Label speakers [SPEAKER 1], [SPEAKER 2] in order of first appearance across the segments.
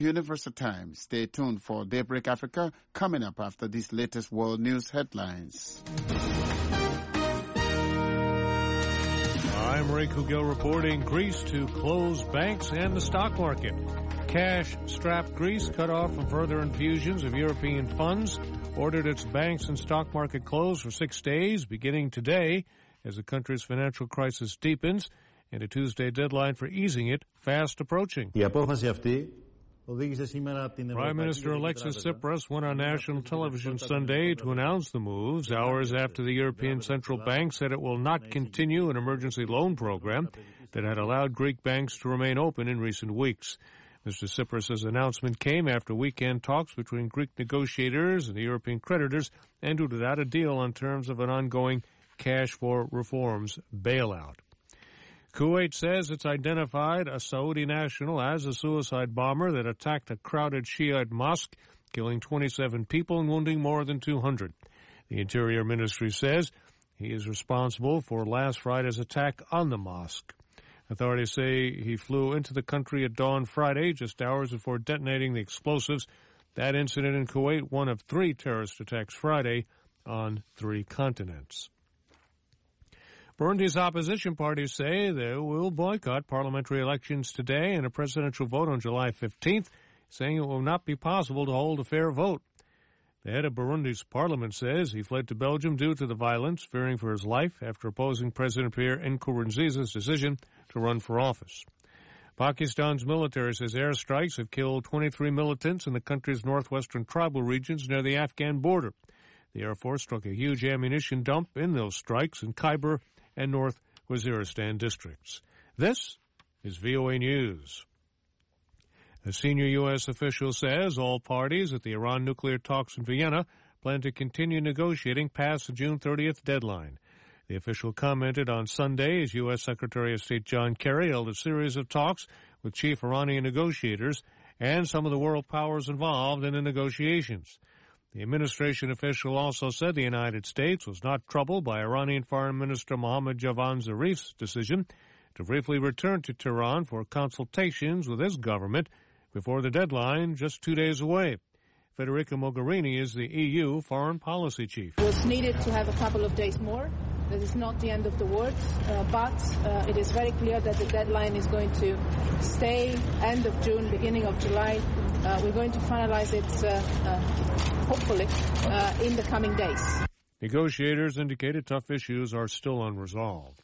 [SPEAKER 1] Universal Time. Stay tuned for Daybreak Africa coming up after these latest world news headlines.
[SPEAKER 2] I'm Ray Kugel reporting Greece to close banks and the stock market. Cash-strapped Greece, cut off from further infusions of European funds, ordered its banks and stock market closed for 6 days, beginning today, as the country's financial crisis deepens, and a Tuesday deadline for easing it fast approaching. Prime Minister Alexis Tsipras went on national television Sunday to announce the moves, hours after the European Central Bank said it will not continue an emergency loan program that had allowed Greek banks to remain open in recent weeks. Mr. Tsipras' announcement came after weekend talks between Greek negotiators and the European creditors ended without a deal on terms of an ongoing cash for reforms bailout. Kuwait says it's identified a Saudi national as a suicide bomber that attacked a crowded Shiite mosque, killing 27 people and wounding more than 200. The Interior Ministry says he is responsible for last Friday's attack on the mosque. Authorities say he flew into the country at dawn Friday, just hours before detonating the explosives. That incident in Kuwait, one of 3 terrorist attacks Friday on 3 continents. Burundi's opposition parties say they will boycott parliamentary elections today and a presidential vote on July 15th, saying it will not be possible to hold a fair vote. The head of Burundi's parliament says he fled to Belgium due to the violence, fearing for his life after opposing President Pierre Nkurunziza's decision to run for office. Pakistan's military says airstrikes have killed 23 militants in the country's northwestern tribal regions near the Afghan border. The Air Force struck a huge ammunition dump in those strikes in Khyber and North Waziristan districts. This is VOA News. A senior U.S. official says all parties at the Iran nuclear talks in Vienna plan to continue negotiating past the June 30th deadline. The official commented on Sunday as U.S. Secretary of State John Kerry held a series of talks with chief Iranian negotiators and some of the world powers involved in the negotiations. The administration official also said the United States was not troubled by Iranian Foreign Minister Mohammad Javad Zarif's decision to briefly return to Tehran for consultations with his government before the deadline just 2 days away. Federica Mogherini is the EU foreign policy chief.
[SPEAKER 3] It was needed to have a couple of days more. That is not the end of the world, but it is very clear that the deadline is going to stay end of June, beginning of July. We're going to finalize it, hopefully, in the coming days.
[SPEAKER 2] Negotiators indicated tough issues are still unresolved.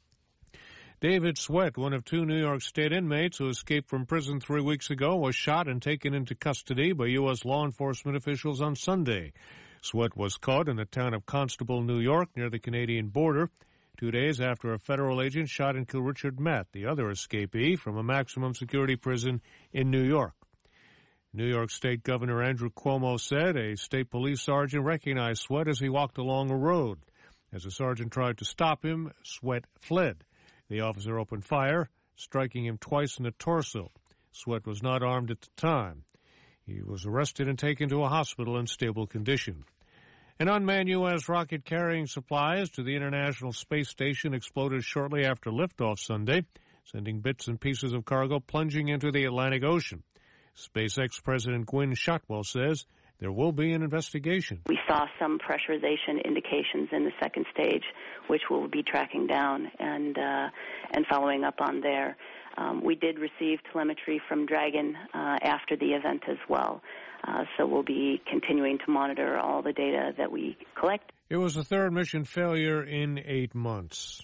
[SPEAKER 2] David Sweat, one of 2 New York State inmates who escaped from prison 3 weeks ago, was shot and taken into custody by U.S. law enforcement officials on Sunday. Sweat was caught in the town of Constable, New York, near the Canadian border, 2 days after a federal agent shot and killed Richard Matt, the other escapee from a maximum security prison in New York. New York State Governor Andrew Cuomo said a state police sergeant recognized Sweat as he walked along a road. As the sergeant tried to stop him, Sweat fled. The officer opened fire, striking him twice in the torso. Sweat was not armed at the time. He was arrested and taken to a hospital in stable condition. An unmanned U.S. rocket carrying supplies to the International Space Station exploded shortly after liftoff Sunday, sending bits and pieces of cargo plunging into the Atlantic Ocean. SpaceX President Gwynne Shotwell says there will be an investigation.
[SPEAKER 4] We saw some pressurization indications in the second stage, which we'll be tracking down and following up on there. We did receive telemetry from Dragon after the event as well, so we'll be continuing to monitor all the data that we collect.
[SPEAKER 2] It was the 3rd mission failure in 8 months.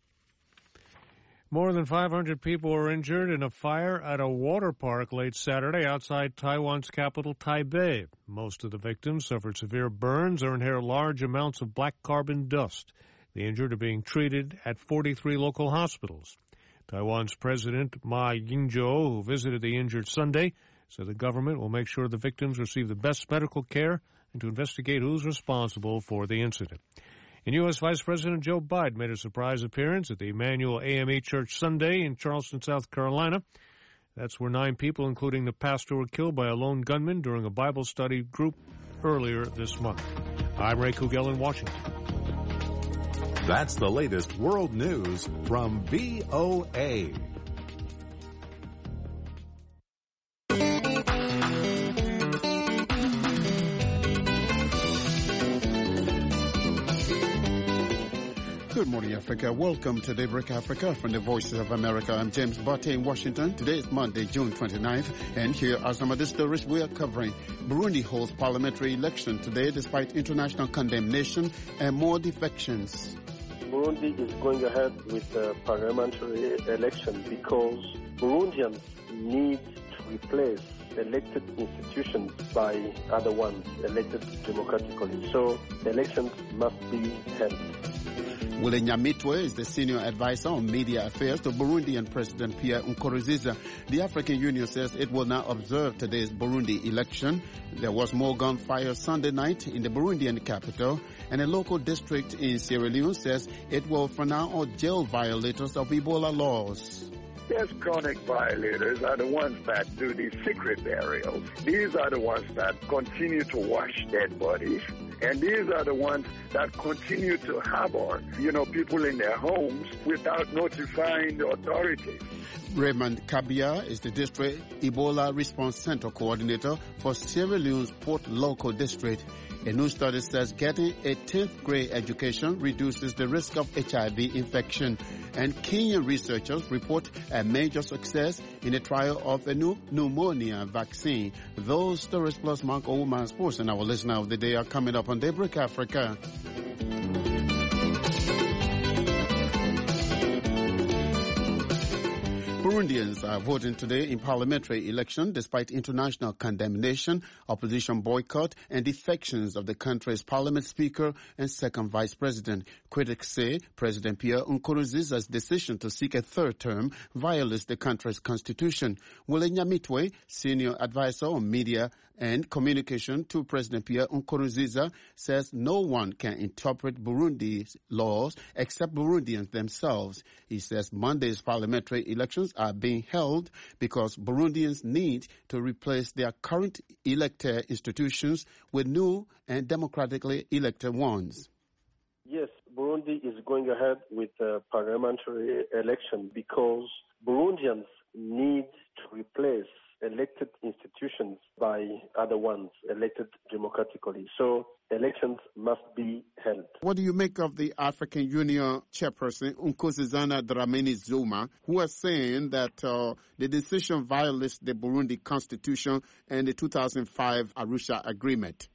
[SPEAKER 2] More than 500 people were injured in a fire at a water park late Saturday outside Taiwan's capital, Taipei. Most of the victims suffered severe burns or inhaled large amounts of black carbon dust. The injured are being treated at 43 local hospitals. Taiwan's President Ma Ying-jeou, who visited the injured Sunday, said the government will make sure the victims receive the best medical care and to investigate who's responsible for the incident. And U.S. Vice President Joe Biden made a surprise appearance at the Emmanuel AME Church Sunday in Charleston, South Carolina. That's where 9 people, including the pastor, were killed by a lone gunman during a Bible study group earlier this month. I'm Ray Kugel in Washington.
[SPEAKER 5] That's the latest world news from VOA.
[SPEAKER 1] Good morning, Africa. Welcome to Daybreak Africa from the Voices of America. I'm James Botte in Washington. Today is Monday, June 29th, and here are some of the stories we are covering. Burundi holds parliamentary election today despite international condemnation and more defections.
[SPEAKER 6] Burundi is going ahead with the parliamentary election because Burundians need to replace elected institutions by other ones elected democratically. So elections must be held.
[SPEAKER 1] Wole Nyamitwe is the senior advisor on media affairs to Burundian President Pierre Nkurunziza. The African Union says it will not observe today's Burundi election. There was more gunfire Sunday night in the Burundian capital, and a local district in Sierra Leone says it will for now jail violators of Ebola laws.
[SPEAKER 7] Yes, chronic violators are the ones that do these secret burials. These are the ones that continue to wash dead bodies. And these are the ones that continue to harbor, people in their homes without notifying the authorities.
[SPEAKER 1] Raymond Kabia is the district Ebola Response Center coordinator for Sierra Leone's Port Local District. A new study says getting a 10th grade education reduces the risk of HIV infection. And Kenyan researchers report a major success in the trial of a new pneumonia vaccine. Those stories plus Mark Oman Sports and our listener of the day are coming up on Daybreak Africa. Burundians are voting today in parliamentary election despite international condemnation, opposition boycott, and defections of the country's parliament speaker and second vice president. Critics say President Pierre Nkurunziza's decision to seek a third term violates the country's constitution. Wole Nyamitwe, senior advisor on media and communication to President Pierre Nkurunziza, says no one can interpret Burundi's laws except Burundians themselves. He says Monday's parliamentary elections are being held because Burundians need to replace their current elected institutions with new and democratically elected ones.
[SPEAKER 6] Yes, Burundi is going ahead with the parliamentary election because Burundians need to replace elected institutions by other ones elected democratically. So elections must be held.
[SPEAKER 1] What do you make of the African Union chairperson, Nkosazana Dramani Zuma, who is saying that the decision violates the Burundi constitution and the 2005 Arusha Agreement?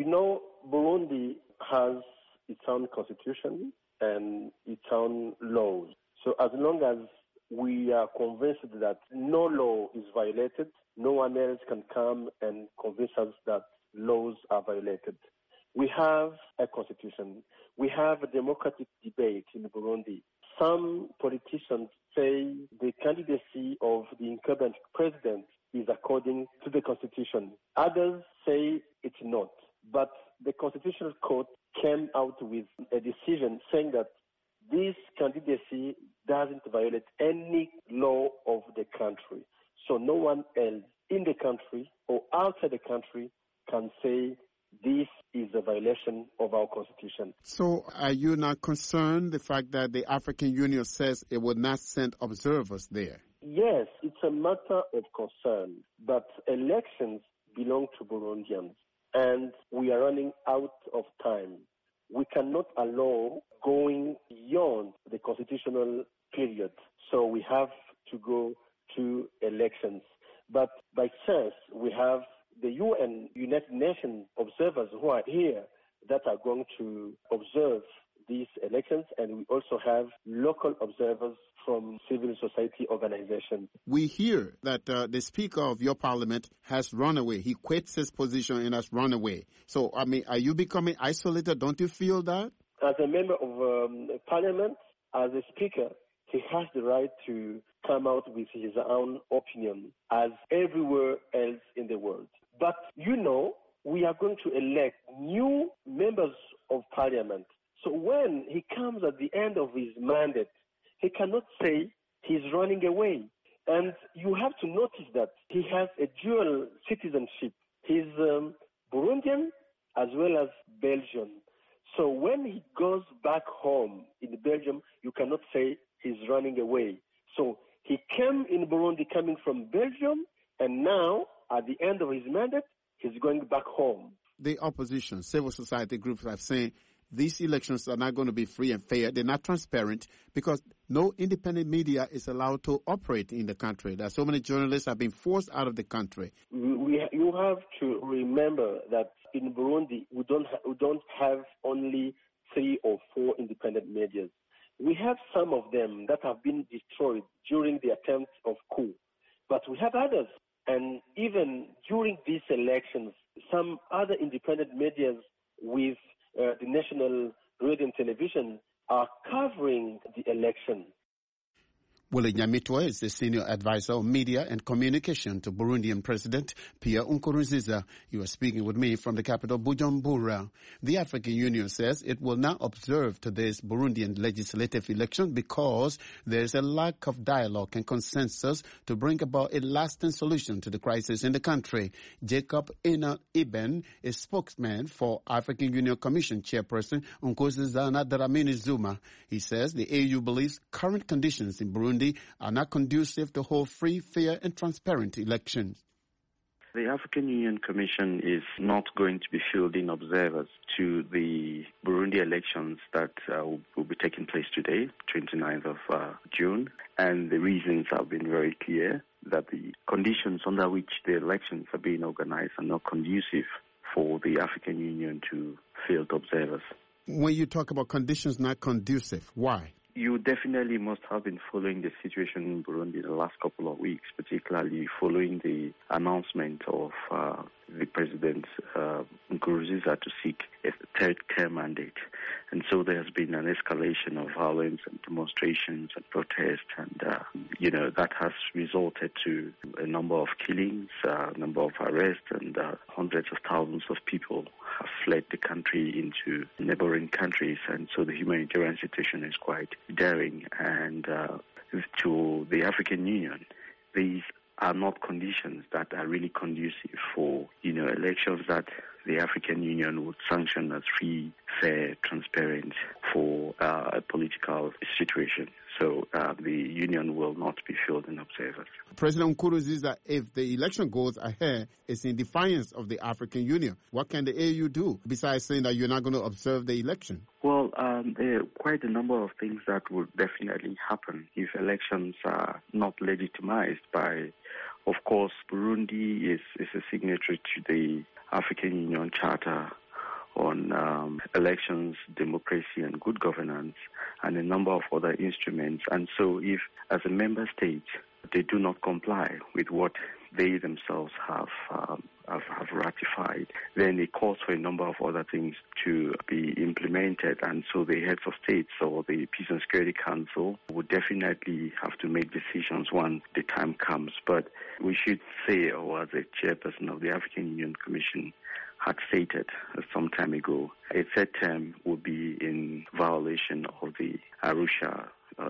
[SPEAKER 6] Burundi has its own constitution and its own laws. So as long as we are convinced that no law is violated, no one else can come and convince us that laws are violated. We have a constitution. We have a democratic debate in Burundi. Some politicians say the candidacy of the incumbent president is according to the constitution. Others say it's not. But the Constitutional Court came out with a decision saying that this candidacy doesn't violate any law of the country. So no one else in the country or outside the country can say this is a violation of our constitution.
[SPEAKER 1] So are you not concerned the fact that the African Union says it will not send observers there?
[SPEAKER 6] Yes, it's a matter of concern. But elections belong to Burundians, and we are running out of time. We cannot allow going beyond the constitutional period. So we have to go to elections. But by chance, we have the UN, United Nations observers who are here that are going to observe these elections, and we also have local observers from civil society organizations.
[SPEAKER 1] We hear that the Speaker of your parliament has run away. He quits his position and has run away. So, are you becoming isolated? Don't you feel that?
[SPEAKER 6] As a member of parliament, as a speaker, he has the right to come out with his own opinion as everywhere else in the world. But, we are going to elect new members of parliament. So when he comes at the end of his mandate, he cannot say he's running away. And you have to notice that he has a dual citizenship. He's Burundian as well as Belgian. So when he goes back home in Belgium, you cannot say he's running away. So he came in Burundi coming from Belgium, and now, at the end of his mandate, he's going back home.
[SPEAKER 1] The opposition, civil society groups are saying these elections are not going to be free and fair. They're not transparent because no independent media is allowed to operate in the country. There are so many journalists have been forced out of the country.
[SPEAKER 6] You have to remember that in Burundi, we don't have only 3 or 4 independent media. We have some of them that have been destroyed during the attempts of coup, but we have others. And even during these elections, some other independent media with the National Radio and Television are covering the election.
[SPEAKER 1] Willie Nyamitwe is the senior advisor on media and communication to Burundian President Pierre Nkurunziza. He was speaking with me from the capital, Bujumbura. The African Union says it will not observe today's Burundian legislative election because there is a lack of dialogue and consensus to bring about a lasting solution to the crisis in the country. Jacob Ina Iben is spokesman for African Union Commission Chairperson Nkosazana Dlamini Zuma. He says the AU believes current conditions in Burundi are not conducive to hold free, fair and transparent elections.
[SPEAKER 8] The African Union Commission is not going to be fielding observers to the Burundi elections that will be taking place today, 29th of June. And the reasons have been very clear that the conditions under which the elections are being organized are not conducive for the African Union to field observers.
[SPEAKER 1] When you talk about conditions not conducive, why?
[SPEAKER 8] You definitely must have been following the situation in Burundi the last couple of weeks, particularly following the announcement of the President Nkurunziza to seek a third-term mandate. And so there has been an escalation of violence and demonstrations and protests, and, that has resulted to a number of killings, a number of arrests, and hundreds of thousands of people have fled the country into neighboring countries, and so the humanitarian situation is quite daring. And to the African Union, these are not conditions that are really conducive for, elections that the African Union would sanction as free, fair, transparent for a political situation. So the Union will not be fielding observers.
[SPEAKER 1] President Nkurunziza, if the election goes ahead, it's in defiance of the African Union. What can the AU do besides saying that you're not going to observe the election?
[SPEAKER 8] Well, there are quite a number of things that would definitely happen if elections are not legitimized by, of course, Burundi is a signatory to the African Union Charter on elections, democracy and good governance, and a number of other instruments. And so if, as a member state, they do not comply with what they themselves have ratified, then it calls for a number of other things to be implemented. And so the heads of states or the Peace and Security Council would definitely have to make decisions when the time comes. But we should say, or as a chairperson of the African Union Commission had stated some time ago, a third term would be in violation of the Arusha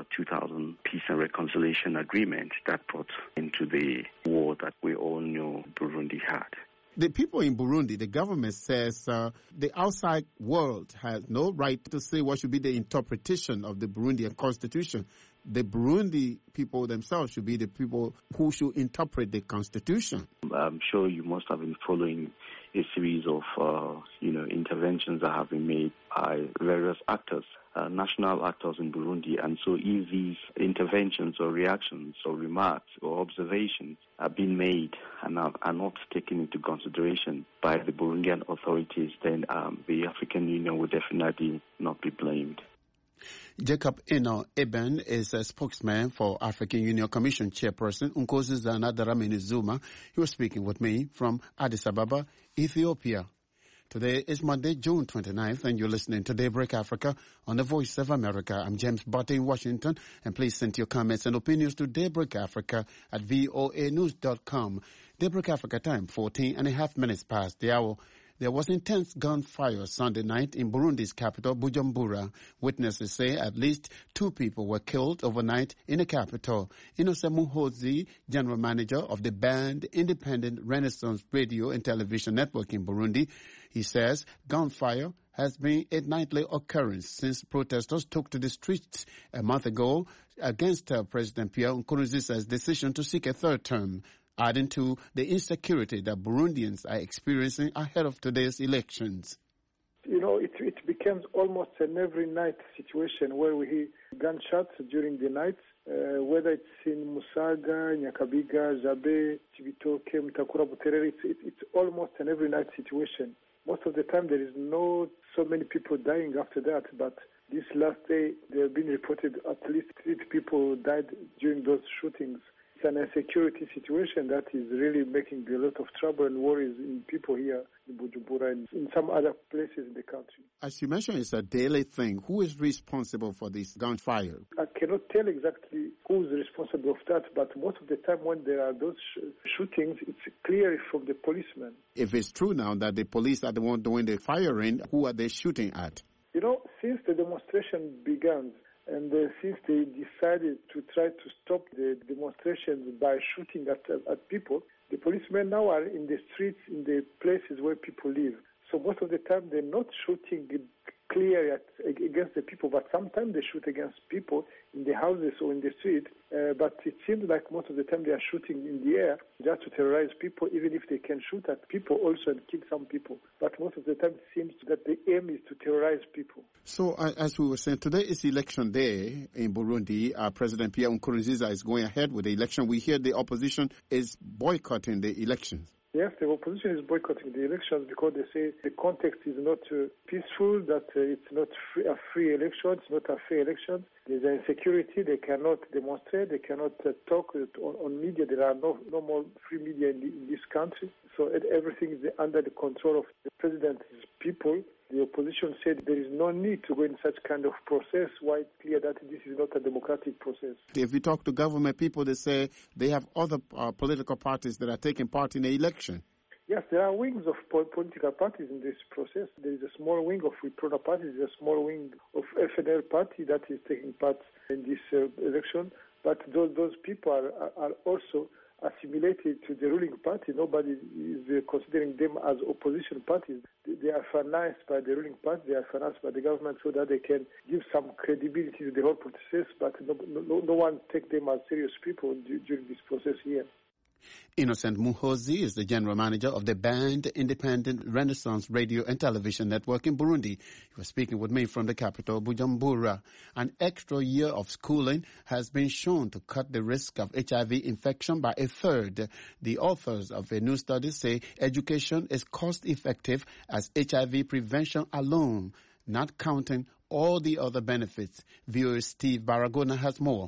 [SPEAKER 8] 2000 Peace and Reconciliation Agreement that brought into the war that we all know Burundi had.
[SPEAKER 1] The people in Burundi, the government says the outside world has no right to say what should be the interpretation of the Burundian constitution. The Burundi people themselves should be the people who should interpret the constitution.
[SPEAKER 8] I'm sure you must have been following a series of, interventions that have been made by various actors, national actors in Burundi. And so if these interventions or reactions or remarks or observations are being made and are not taken into consideration by the Burundian authorities, then the African Union will definitely not be blamed.
[SPEAKER 1] Jacob Ino Eben is a spokesman for African Union Commission Chairperson Nkosazana Dlamini Zuma. He was speaking with me from Addis Ababa, Ethiopia. Today is Monday, June 29th, and you're listening to Daybreak Africa on the Voice of America. I'm James Botte in Washington, and please send your comments and opinions to Daybreak Africa at voanews.com. Daybreak Africa time, 14 and a half minutes past the hour. There was intense gunfire Sunday night in Burundi's capital, Bujumbura. Witnesses say at least 2 people were killed overnight in the capital. Innocent Muhozi, general manager of the banned Independent Renaissance Radio and Television Network in Burundi, he says gunfire has been a nightly occurrence since protesters took to the streets a month ago against President Pierre Nkurunziza's decision to seek a third term, adding to the insecurity that Burundians are experiencing ahead of today's elections.
[SPEAKER 6] It became
[SPEAKER 9] becomes almost an every night situation where we hear gunshots during the night, whether it's in Musaga, Nyakabiga, Jabe, Chibitoke, Mutakura, Buterere. It's almost an every night situation. Most of the time there is not so many people dying after that, but this last day there have been reported at least 3 people died during those shootings. It's an insecurity situation that is really making a lot of trouble and worries in people here in Bujumbura and in some other places in the country.
[SPEAKER 1] As you mentioned, it's a daily thing. Who is responsible for this gunfire?
[SPEAKER 9] I cannot tell exactly who is responsible of that, but most of the time when there are those shootings, it's clear from the policemen.
[SPEAKER 1] If it's true now that the police are the one doing the firing, who are they shooting at?
[SPEAKER 9] You know, since the demonstration began, and since they decided to try to stop the demonstrations by shooting at people, the policemen now are in the streets, in the places where people live. So most of the time they're not shooting clear against the people, but sometimes they shoot against people in the houses or in the street. But it seems like most of the time they are shooting in the air just to terrorize people, even if they can shoot at people also and kill some people. But most of the time it seems that the aim is to terrorize people.
[SPEAKER 1] So as we were saying, today is election day in Burundi. President Pierre Nkurunziza is going ahead with the election. We hear the opposition is boycotting the elections.
[SPEAKER 9] Yes, the opposition is boycotting the elections because they say the context is not peaceful, that it's not a free election, it's not a fair election. There's insecurity, they cannot demonstrate, they cannot talk on media. There are no more free media in this country. So everything is under the control of the president's people. The opposition said there is no need to go in such kind of process. Why it's clear that this is not a democratic process.
[SPEAKER 1] If you talk to government people, they say they have other political parties that are taking part in the election.
[SPEAKER 9] Yes, there are wings of political parties in this process. There is a small wing of Wiprona party, there is a small wing of FNL party that is taking part in this election. But those people are also assimilated to the ruling party. Nobody is considering them as opposition parties. They are financed by the ruling party, they are financed by the government so that they can give some credibility to the whole process, but no one take them as serious people during this process here.
[SPEAKER 1] Innocent Muhozi is the general manager of the banned Independent Renaissance Radio and Television Network in Burundi. He was speaking with me from the capital, Bujumbura. An extra year of schooling has been shown to cut the risk of HIV infection by a third. The authors of a new study say education is cost-effective as HIV prevention alone, not counting all the other benefits. VOA Steve Baragona has more.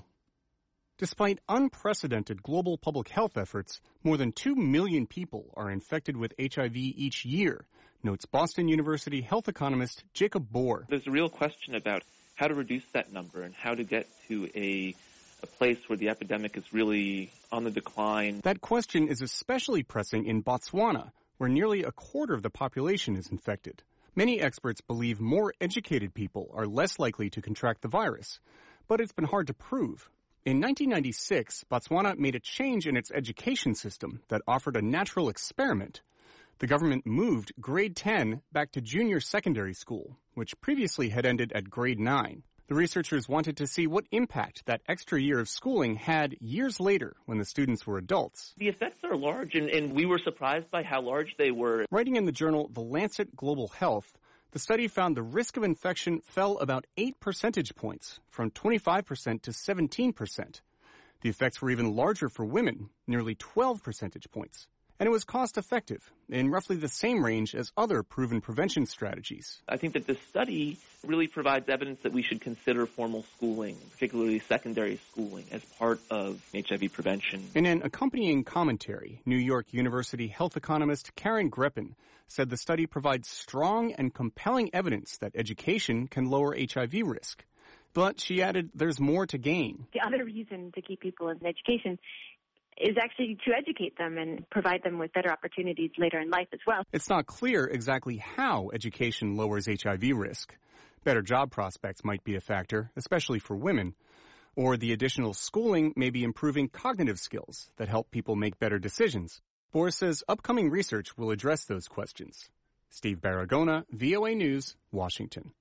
[SPEAKER 10] Despite unprecedented global public health efforts, more than 2 million people are infected with HIV each year, notes Boston University health economist Jacob Bohr.
[SPEAKER 11] There's a real question about how to reduce that number and how to get to a place where the epidemic is really on the decline.
[SPEAKER 10] That question is especially pressing in Botswana, where nearly a quarter of the population is infected. Many experts believe more educated people are less likely to contract the virus, but it's been hard to prove. In 1996, Botswana made a change in its education system that offered a natural experiment. The government moved grade 10 back to junior secondary school, which previously had ended at grade 9. The researchers wanted to see what impact that extra year of schooling had years later when the students were adults.
[SPEAKER 11] The effects are large, and we were surprised by how large they were.
[SPEAKER 10] Writing in the journal The Lancet Global Health, the study found the risk of infection fell about 8 percentage points, from 25% to 17%. The effects were even larger for women, nearly 12 percentage points. And it was cost-effective, in roughly the same range as other proven prevention strategies.
[SPEAKER 11] I think that this study really provides evidence that we should consider formal schooling, particularly secondary schooling, as part of HIV prevention.
[SPEAKER 10] In an accompanying commentary, New York University health economist Karen Greppen said the study provides strong and compelling evidence that education can lower HIV risk. But she added there's more to gain.
[SPEAKER 12] The other reason to keep people in education is actually to educate them and provide them with better opportunities later in life as well.
[SPEAKER 10] It's not clear exactly how education lowers HIV risk. Better job prospects might be a factor, especially for women. Or the additional schooling may be improving cognitive skills that help people make better decisions. Bohr says upcoming research will address those questions. Steve Baragona, VOA News, Washington.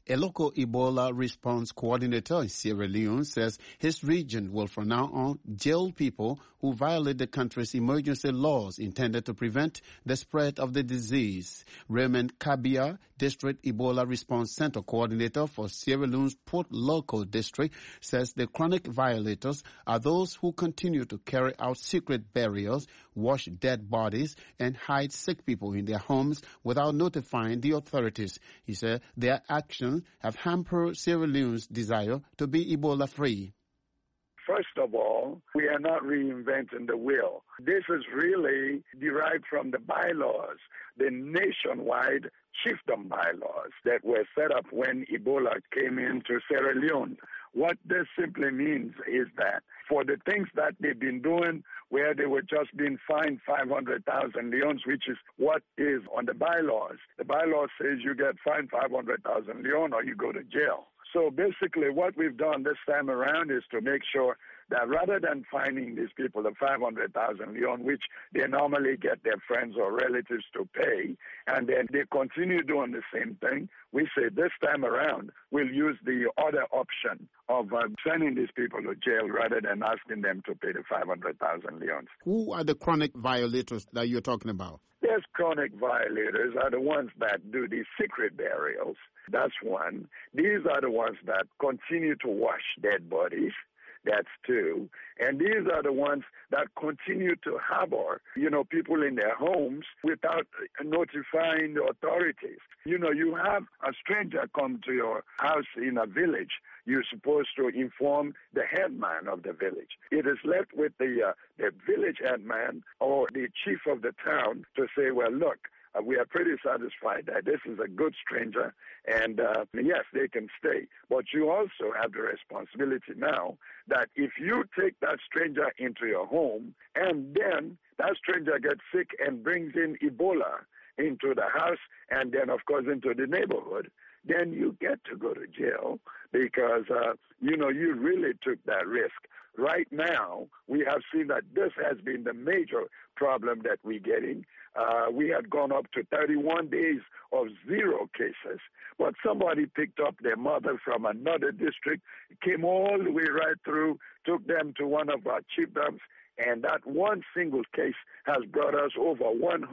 [SPEAKER 1] A local Ebola response coordinator in Sierra Leone says his region will from now on jail people who violate the country's emergency laws intended to prevent the spread of the disease. Raymond Kabia, District Ebola Response Center Coordinator for Sierra Leone's Port Loko District, says the chronic violators are those who continue to carry out secret burials, wash dead bodies, and hide sick people in their homes without notifying the authorities. He said their actions have hampered Sierra Leone's desire to be Ebola-free.
[SPEAKER 7] First of all, we are not reinventing the wheel. This is really derived from the bylaws, the nationwide chiefdom bylaws that were set up when Ebola came into Sierra Leone. What this simply means is that for the things that they've been doing where they were just being fined 500,000 leones, which is what is on the bylaws. The bylaws says you get fined 500,000 leones or you go to jail. So basically what we've done this time around is to make sure that rather than fining these people the 500,000 leon, which they normally get their friends or relatives to pay, and then they continue doing the same thing, we say this time around we'll use the other option of sending these people to jail rather than asking them to pay the 500,000 leons.
[SPEAKER 1] Who are the chronic violators that you're talking about?
[SPEAKER 7] There's chronic violators are the ones that do these secret burials. That's one. These are the ones that continue to wash dead bodies. That's two. And these are the ones that continue to harbor, people in their homes without notifying the authorities. You have a stranger come to your house in a village. You're supposed to inform the headman of the village. It is left with the village headman or the chief of the town to say, well, look, we are pretty satisfied that this is a good stranger, and yes, they can stay. But you also have the responsibility now that if you take that stranger into your home and then that stranger gets sick and brings in Ebola into the house and then, of course, into the neighborhood, then you get to go to jail because, you really took that risk. Right now, we have seen that this has been the major problem that we're getting. We had gone up to 31 days of 0 cases, but somebody picked up their mother from another district, came all the way right through, took them to one of our chiefdoms, and that one single case has brought us over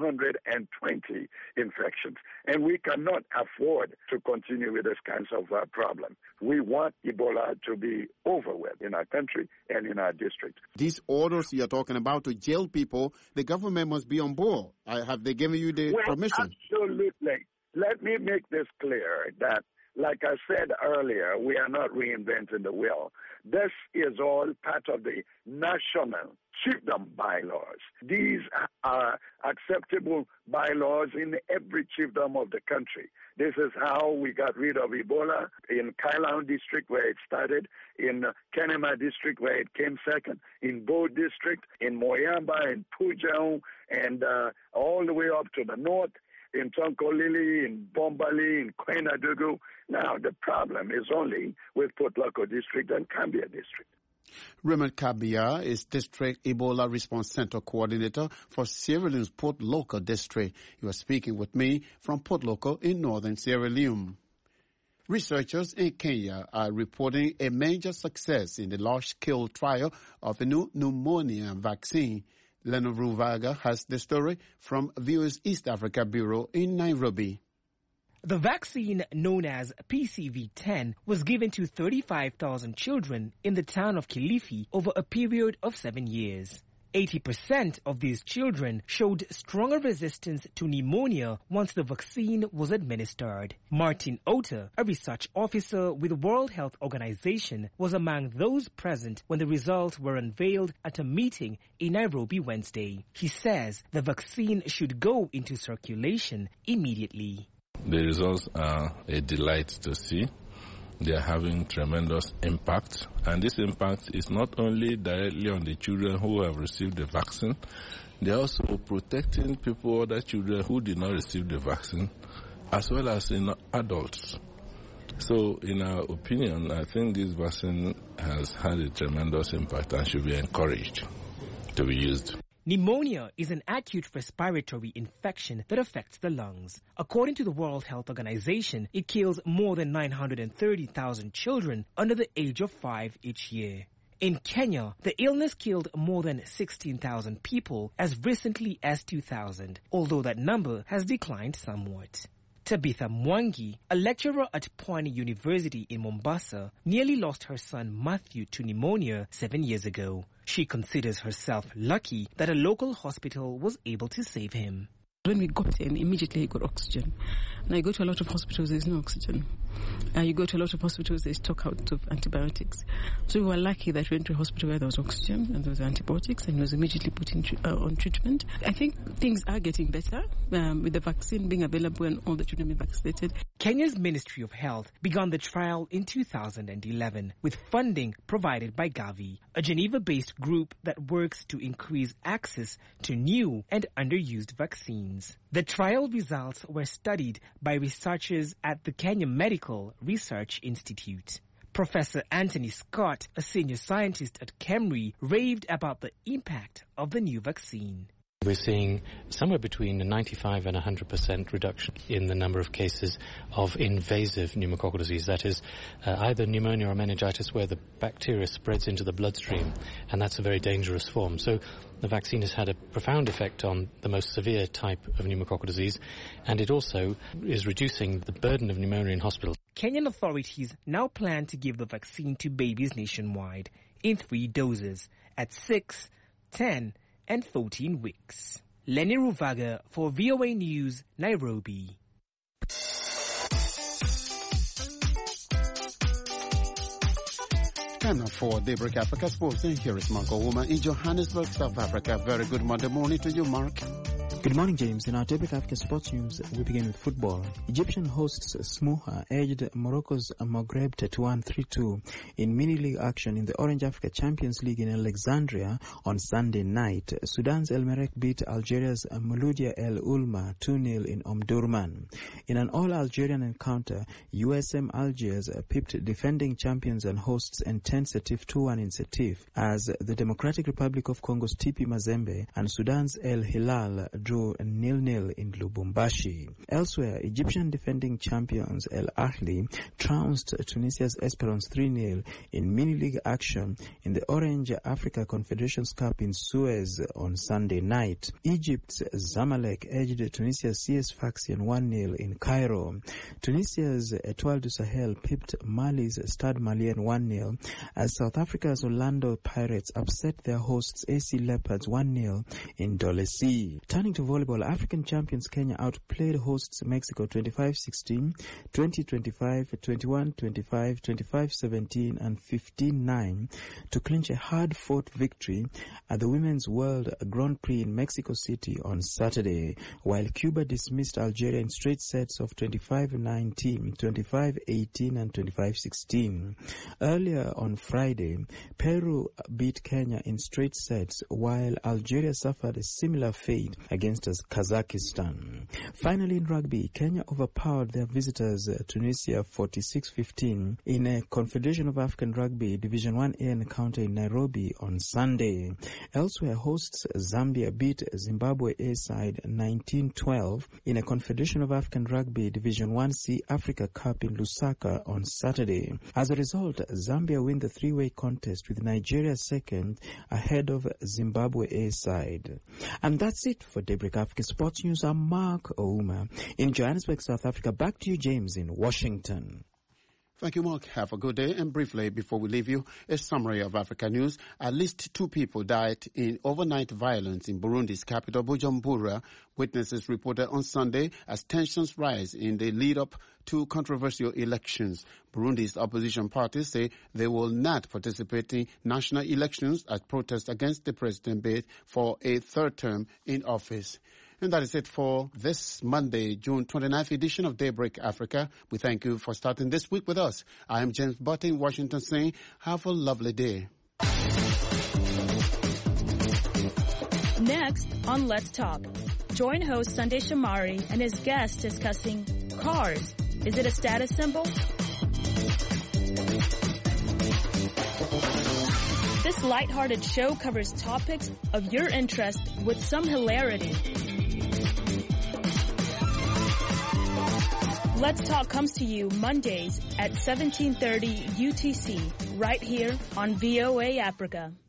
[SPEAKER 7] 120 infections. And we cannot afford to continue with this kinds of problem. We want Ebola to be over with in our country and in our district.
[SPEAKER 1] These orders you're talking about to jail people, the government must be on board. Have they given you the permission?
[SPEAKER 7] Absolutely. Let me make this clear that, like I said earlier, we are not reinventing the wheel. This is all part of the national chiefdom bylaws. These are acceptable bylaws in every chiefdom of the country. This is how we got rid of Ebola in Kailan district where it started, in Kenema district where it came second, in Bo district, in Moyamba, in Pujao, and all the way up to the north, in Tonkolili, in Bombali, in Kwenadugu. Now, the problem is only with Port Loko district and Cambia district.
[SPEAKER 1] Raymond Kabia is District Ebola Response Center Coordinator for Sierra Leone's Port Loko District. He was speaking with me from Port Loko in northern Sierra Leone. Researchers in Kenya are reporting a major success in the large-scale trial of a new pneumonia vaccine. Leonard Ruvaga has the story from VOA's East Africa Bureau in Nairobi.
[SPEAKER 13] The vaccine, known as PCV-10, was given to 35,000 children in the town of Kilifi over a period of 7 years. 80% of these children showed stronger resistance to pneumonia once the vaccine was administered. Martin Ota, a research officer with the World Health Organization, was among those present when the results were unveiled at a meeting in Nairobi Wednesday. He says the vaccine should go into circulation immediately.
[SPEAKER 14] The results are a delight to see. They are having tremendous impact, and this impact is not only directly on the children who have received the vaccine, they are also protecting people, other children who did not receive the vaccine, as well as in adults. So, in our opinion, I think this vaccine has had a tremendous impact and should be encouraged to be used.
[SPEAKER 13] Pneumonia is an acute respiratory infection that affects the lungs. According to the World Health Organization, it kills more than 930,000 children under the age of 5 each year. In Kenya, the illness killed more than 16,000 people as recently as 2000, although that number has declined somewhat. Tabitha Mwangi, a lecturer at Pwani University in Mombasa, nearly lost her son Matthew to pneumonia 7 years ago. She considers herself lucky that a local hospital was able to save him.
[SPEAKER 15] When we got in, immediately he got oxygen. Now you go to a lot of hospitals, there's no oxygen. You go to a lot of hospitals, they stock out of antibiotics. So we were lucky that we went to a hospital where there was oxygen and there was antibiotics and he was immediately put on treatment. I think things are getting better with the vaccine being available and all the children being vaccinated.
[SPEAKER 13] Kenya's Ministry of Health began the trial in 2011 with funding provided by Gavi, a Geneva-based group that works to increase access to new and underused vaccines. The trial results were studied by researchers at the Kenya Medical Research Institute. Professor Anthony Scott, a senior scientist at KEMRI, raved about the impact of the new vaccine.
[SPEAKER 16] We're seeing somewhere between a 95 and 100% reduction in the number of cases of invasive pneumococcal disease. That is either pneumonia or meningitis where the bacteria spreads into the bloodstream, and that's a very dangerous form. So the vaccine has had a profound effect on the most severe type of pneumococcal disease, and it also is reducing the burden of pneumonia in hospitals.
[SPEAKER 13] Kenyan authorities now plan to give the vaccine to babies nationwide in 3 doses at 6, 10, and 14 weeks. Lenny Ruvaga for VOA News, Nairobi.
[SPEAKER 1] Time now for Daybreak Africa Sports, and here is Mark Owuma in Johannesburg, South Africa. Very good Monday morning to you, Mark.
[SPEAKER 17] Good morning, James. In our Daybreak Africa Sports News, we begin with football. Egyptian hosts Smuha edged Morocco's Maghreb 31-3-2 in mini-league action in the Orange Africa Champions League in Alexandria on Sunday night. Sudan's El Merreikh beat Algeria's Mouloudia El Ulma 2-0 in Omdurman. In an all-Algerian encounter, USM Algiers pipped defending champions and hosts Enten Setif 2-1 in Setif, as the Democratic Republic of Congo's TP Mazembe and Sudan's El Hilal drew 0-0 in Lubumbashi. Elsewhere, Egyptian defending champions El Ahly trounced Tunisia's Esperance 3-0 in mini-league action in the Orange Africa Confederations Cup in Suez on Sunday night. Egypt's Zamalek edged Tunisia's CS Sfaxien 1-0 in Cairo. Tunisia's Etoile du Sahel pipped Mali's Stade Malien 1-0 as South Africa's Orlando Pirates upset their hosts AC Leopards 1-0 in Dolesi. Turning to volleyball, African champions Kenya outplayed hosts Mexico 25-16, 20-25, 21-25, 25-17 and 15-9 to clinch a hard-fought victory at the Women's World Grand Prix in Mexico City on Saturday, while Cuba dismissed Algeria in straight sets of 25-19, 25-18 and 25-16. Earlier on Friday, Peru beat Kenya in straight sets, while Algeria suffered a similar fate against Kazakhstan. Finally, in rugby, Kenya overpowered their visitors Tunisia 46-15 in a Confederation of African Rugby Division 1A encounter in Nairobi on Sunday. Elsewhere, hosts Zambia beat Zimbabwe A side 19-12 in a Confederation of African Rugby Division 1C Africa Cup in Lusaka on Saturday. As a result, Zambia win the three-way contest with Nigeria second ahead of Zimbabwe A side. And that's it for Daybreak Africa Sports News. I'm Mark Ouma in Johannesburg, South Africa. Back to you, James, in Washington.
[SPEAKER 1] Thank you, Mark. Have a good day. And briefly, before we leave you, a summary of Africa news. At least 2 people died in overnight violence in Burundi's capital, Bujumbura. Witnesses reported on Sunday as tensions rise in the lead-up to controversial elections. Burundi's opposition parties say they will not participate in national elections as protest against the president bid for a 3rd term in office. And that is it for this Monday, June 29th edition of Daybreak Africa. We thank you for starting this week with us. I am James Butt in Washington saying, have a lovely day.
[SPEAKER 18] Next on Let's Talk, join host Sunday Shamari and his guests discussing cars. Is it a status symbol? This lighthearted show covers topics of your interest with some hilarity. Let's Talk comes to you Mondays at 17:30 UTC, right here on VOA Africa.